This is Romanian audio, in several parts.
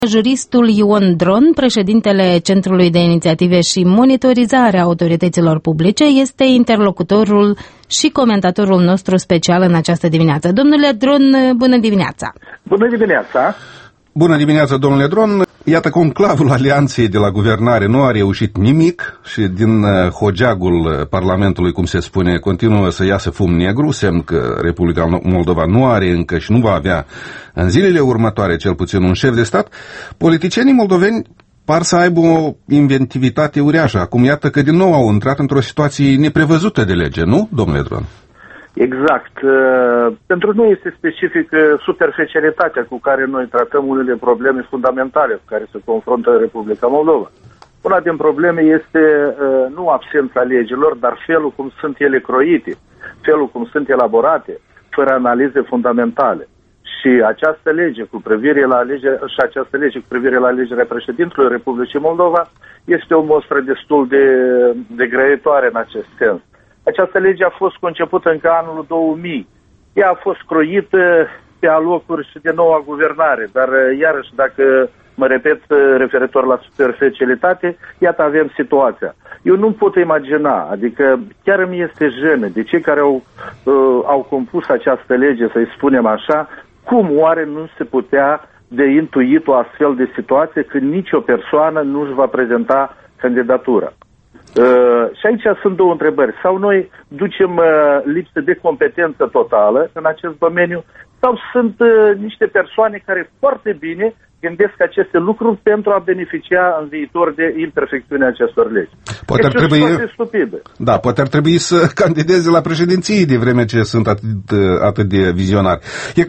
Juristul Ion Dron, președintele Centrului de Inițiative și Monitorizare a Autorităților Publice, este interlocutorul și comentatorul nostru special în această dimineață. Domnule Dron, bună dimineața! Bună dimineața! Bună dimineața, domnule Dron! Iată, conclavul alianței de la guvernare nu a reușit nimic și din hogeagul Parlamentului, cum se spune, continuă să iasă fum negru, semn că Republica Moldova nu are încă și nu va avea în zilele următoare cel puțin un șef de stat. Politicienii moldoveni par să aibă o inventivitate uriașă. Acum iată că din nou au intrat într-o situație neprevăzută de lege, nu, domnule Dron? Exact. Pentru noi este specific superficialitatea cu care noi tratăm unele probleme fundamentale cu care se confruntă Republica Moldova. Una din probleme este nu absența legilor, dar felul cum sunt ele croite, felul cum sunt elaborate, fără analize fundamentale. Și această lege cu privire la alegerea președintelui Republicii Moldova este o mostră destul de grăitoare în acest sens. Această lege a fost concepută încă anul 2000. Ea a fost croită pe alocuri și de noua guvernare, dar iarăși dacă mă repet referitor la superficialitate, iată avem situația. Eu nu pot imagina, adică chiar îmi este jenă de cei care au compus această lege, să-i spunem așa, cum oare nu se putea de intuit o astfel de situație când nicio persoană nu își va prezenta candidatura. Și aici sunt două întrebări. Sau noi ducem lipsă de competență totală în acest domeniu, sau sunt niște persoane care foarte bine gândesc aceste lucruri pentru a beneficia în viitor de imperfecțiunea acestor legi. Poate ar trebui să candideze la președinție de vreme ce sunt atât de vizionari. E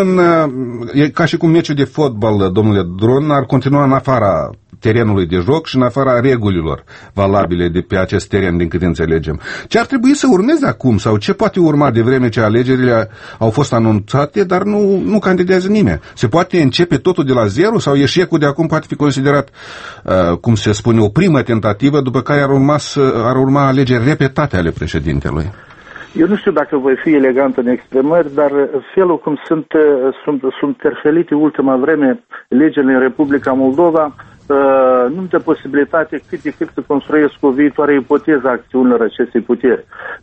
ca și cum meciul de fotbal, domnule Dron, ar continua în afara terenului de joc și în afara regulilor valabile de pe acest teren, din câte înțelegem. Ce ar trebui să urmeze acum sau ce poate urma de vreme ce alegerile au fost anunțate, dar nu candidează nimeni? Se poate începe totul de la zero sau eșecul de acum poate fi considerat, cum se spune, o primă tentativă, după care ar urma alegeri repetate ale președintelui? Eu nu știu dacă voi fi elegant în exprimări, dar felul cum sunt terfelite ultima vreme legile în Republica Moldova nu dă posibilitate cât de cât să construiesc o viitoare ipoteză a acțiunilor acestei puteri.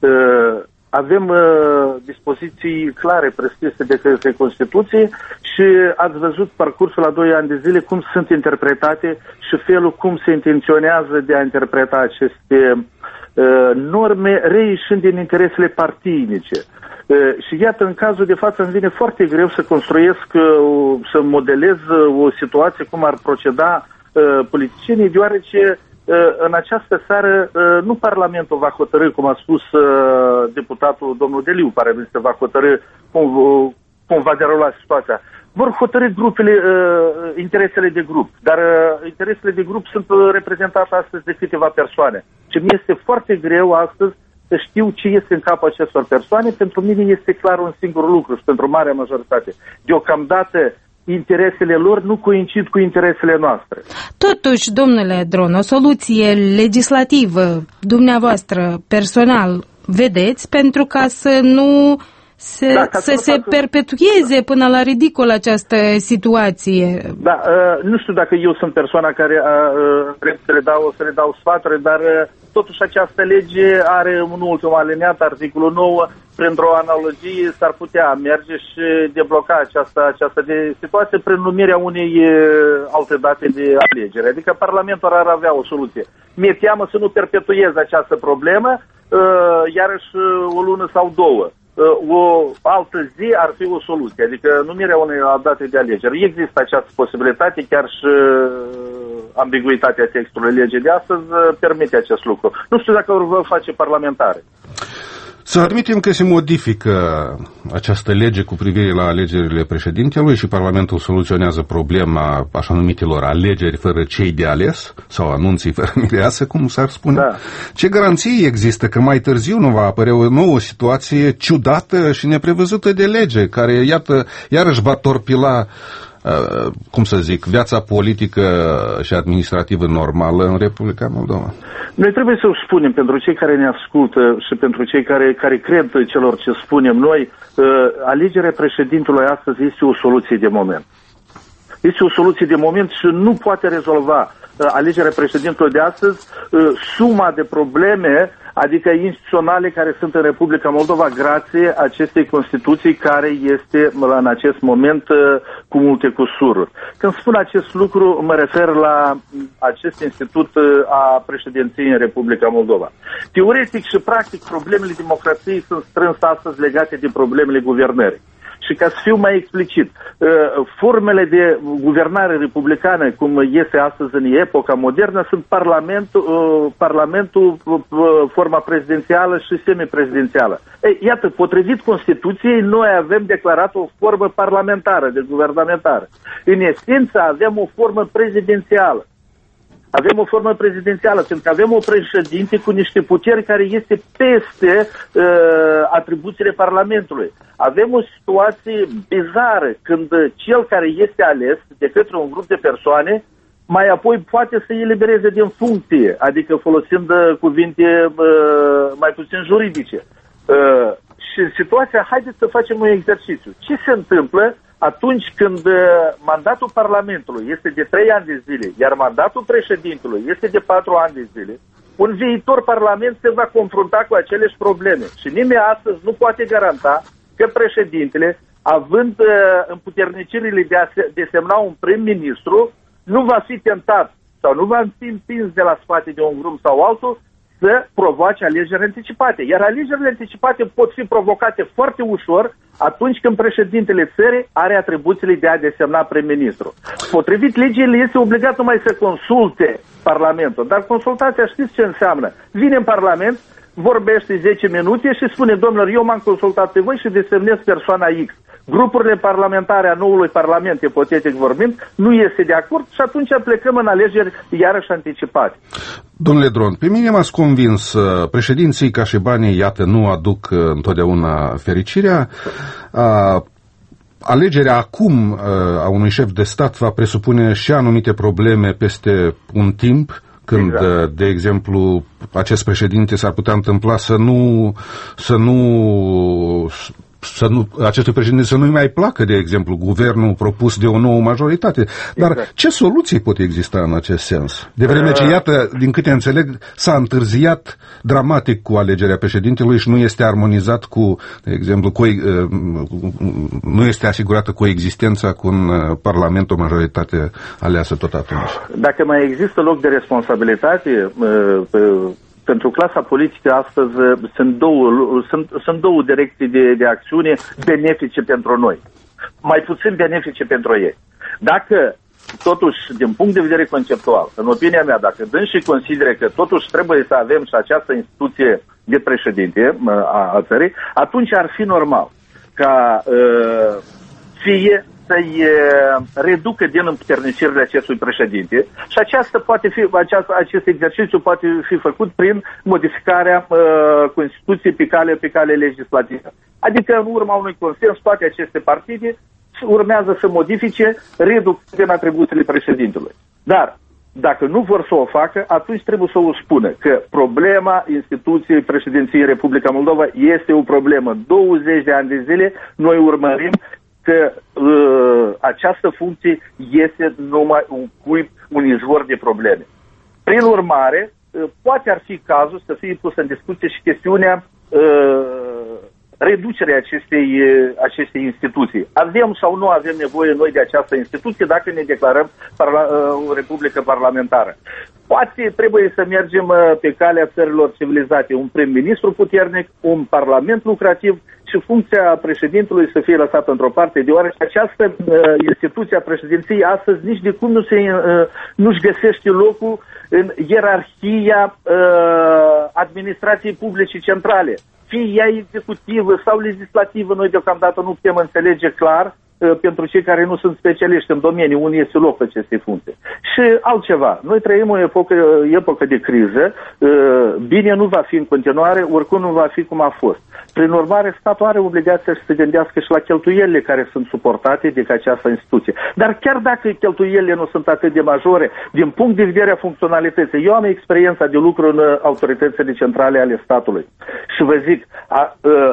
Avem dispoziții clare prescrise de către Constituție și ați văzut parcursul la 2 ani de zile cum sunt interpretate și felul cum se intenționează de a interpreta aceste norme reieșind din interesele partinice. Și iată, în cazul de față îmi vine foarte greu să construiesc, să modelez o situație cum ar proceda politicienii, deoarece în această seară nu Parlamentul va hotărî, cum a spus deputatul domnul Deliu, Parlamentul va hotărî cum va derula situația. Vor hotărî interesele de grup, dar interesele de grup sunt reprezentate astăzi de câteva persoane. Și mi este foarte greu astăzi să știu ce este în capul acestor persoane. Pentru mine este clar un singur lucru și pentru marea majoritate. Deocamdată interesele lor nu coincid cu interesele noastre. Totuși, domnule Dron, o soluție legislativă dumneavoastră personal vedeți pentru ca să nu se perpetueze până la ridicol această situație? Da, nu știu dacă eu sunt persoana care să le dau sfaturi, dar totuși această lege are un ultim alineat, articolul 9, printr-o analogie s-ar putea merge și debloca această situație prin numirea unei alte date de alegere. Adică Parlamentul ar avea o soluție. Mi-e teamă să nu perpetuez această problemă, iarăși o lună sau două. O altă zi ar fi o soluție, adică numirea unei date de alegeri. Există această posibilitate, chiar și ambiguitatea textului legii de astăzi permite acest lucru. Nu știu dacă o vor face parlamentare. Să admitem că se modifică această lege cu privire la alegerile președintelui și Parlamentul soluționează problema așa numitelor alegeri fără cei de ales sau anunții fără mireasă, cum s-ar spune. Da. Ce garanții există că mai târziu nu va apărea o nouă situație ciudată și neprevăzută de lege, care, iată, iarăși va torpila viața politică și administrativă normală în Republica Moldova? Noi trebuie să o spunem pentru cei care ne ascultă și pentru cei care cred celor ce spunem noi, alegerea președintelui astăzi este o soluție de moment. Este o soluție de moment și nu poate rezolva alegerea președintelui de astăzi suma de probleme, adică instituționale, care sunt în Republica Moldova grație acestei Constituții care este în acest moment cu multe cusururi. Când spun acest lucru, mă refer la acest institut a președinției în Republica Moldova. Teoretic și practic, problemele democrației sunt strâns astăzi legate de problemele guvernării. Și ca să fiu mai explicit, formele de guvernare republicană, cum este astăzi în epoca modernă, sunt Parlamentul, forma prezidențială și semiprezidențială. Iată, potrivit Constituției, noi avem declarat o formă parlamentară, de guvernamentară. În esență, avem o formă prezidențială. Avem o formă prezidențială, pentru că avem o președinte cu niște puteri care este peste atribuțiile Parlamentului. Avem o situație bizară când cel care este ales de către un grup de persoane mai apoi poate să elibereze din funcție, adică folosind cuvinte mai puțin juridice. Și în situația, haideți să facem un exercițiu. Ce se întâmplă atunci când mandatul Parlamentului este de 3 ani de zile, iar mandatul președintelui este de 4 ani de zile? Un viitor Parlament se va confrunta cu aceleași probleme și nimeni astăzi nu poate garanta că președintele, având împuternicirile de a desemna un prim-ministru, nu va fi tentat sau nu va fi împins de la spate de un grup sau altul să provoace alegeri anticipate. Iar alegerile anticipate pot fi provocate foarte ușor atunci când președintele țării are atribuțiile de a desemna prim-ministru. Potrivit legii, este obligat numai să consulte Parlamentul. Dar consultația, știți ce înseamnă? Vine în Parlament, vorbește 10 minute și spune: domnilor, eu m-am consultat pe voi și desemnez persoana X. Grupurile parlamentare a noului Parlament, ipotetic vorbind, nu este de acord și atunci plecăm în alegeri iarăși anticipate. Domnule Dron, pe mine m-ați convins, președinții ca și banii, iată, nu aduc întotdeauna fericirea. Alegerea acum a unui șef de stat va presupune și anumite probleme peste un timp, când, exact, de exemplu, acest președinte s-ar putea întâmpla acestui președinte să nu-i mai placă, de exemplu, guvernul propus de o nouă majoritate. Dar exact, ce soluții pot exista în acest sens? De vreme ce, iată, din câte înțeleg, s-a întârziat dramatic cu alegerea președintelui și nu este armonizat cu, de exemplu, nu este asigurată coexistența cu un parlament, o majoritate aleasă tot atunci. Dacă mai există loc de responsabilitate pentru clasa politică astăzi, sunt două direcții de acțiune benefice pentru noi, mai puțin benefice pentru ei. Dacă, totuși, din punct de vedere conceptual, în opinia mea, dacă dânsii consideră că totuși trebuie să avem și această instituție de președinte a țării, atunci ar fi normal ca fie să-i reducă din împuternicirile acestui președinte și acest exercițiu poate fi făcut prin modificarea Constituției pe cale legislativă. Adică, în urma unui consens, toate aceste partide urmează să modifice, reduc din atribuțiile președintelui. Dar, dacă nu vor să o facă, atunci trebuie să o spună că problema instituției președinției Republica Moldova este o problemă. 20 de ani de zile noi urmărim că această funcție este numai un izvor de probleme. Prin urmare, poate ar fi cazul să fie pusă în discuție și chestiunea reducerea acestei instituții. Avem sau nu avem nevoie noi de această instituție dacă ne declarăm o republică parlamentară? Poate trebuie să mergem pe calea țărilor civilizate, un prim-ministru puternic, un parlament lucrativ și funcția președintelui să fie lăsată într-o parte, deoarece această instituție a președinției astăzi nici de cum nu-și găsește locul în ierarhia administrației publice centrale. Fie ea executivă sau legislativă, noi deocamdată nu putem înțelege clar pentru cei care nu sunt specialiști în domeniu, unde este locul acestei funcții. Și altceva, noi trăim o epocă de criză, bine nu va fi în continuare, oricum nu va fi cum a fost. Prin urmare, statul are obligația să se gândească și la cheltuielile care sunt suportate de această instituție. Dar chiar dacă cheltuielile nu sunt atât de majore, din punct de vedere a funcționalității, eu am experiența de lucru în autoritățile centrale ale statului. Și vă zic,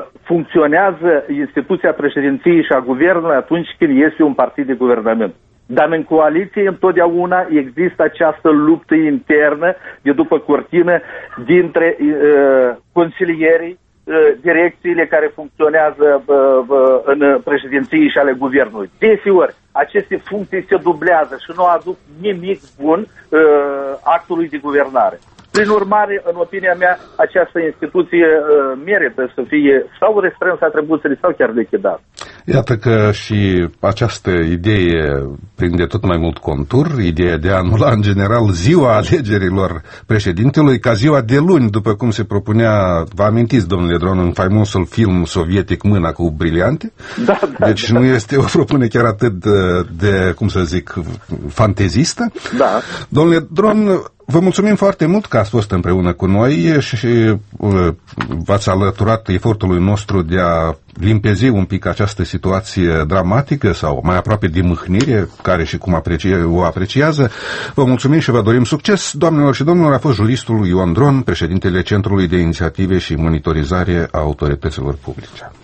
funcționează instituția președinției și a guvernului atunci când este un partid de guvernament. Dar în coaliție întotdeauna există această luptă internă de după cortină dintre consilierii, direcțiile care funcționează în președinție și ale guvernului. Deseori, aceste funcții se dublează și nu aduc nimic bun actului de guvernare. Prin urmare, în opinia mea, această instituție merită să fie sau restrânsă atribuțiile sau chiar lichidată. Iată că și această idee prinde tot mai mult contur, ideea de a anula în general ziua alegerilor președintelui ca ziua de luni, după cum se propunea, vă amintiți, domnule Dron, în faimosul film sovietic Mâna cu briliante? Da, deci nu este o propunere chiar atât de, cum să zic, fantezistă. Da. Domnule Dron, vă mulțumim foarte mult că ați fost împreună cu noi și v-ați alăturat efortului nostru de a limpezi un pic această situație dramatică sau mai aproape de mâhnire, care și cum o apreciază. Vă mulțumim și vă dorim succes. Doamnelor și domnilor, a fost juristul Ion Dron, președintele Centrului de Inițiative și Monitorizare a Autorităților Publice.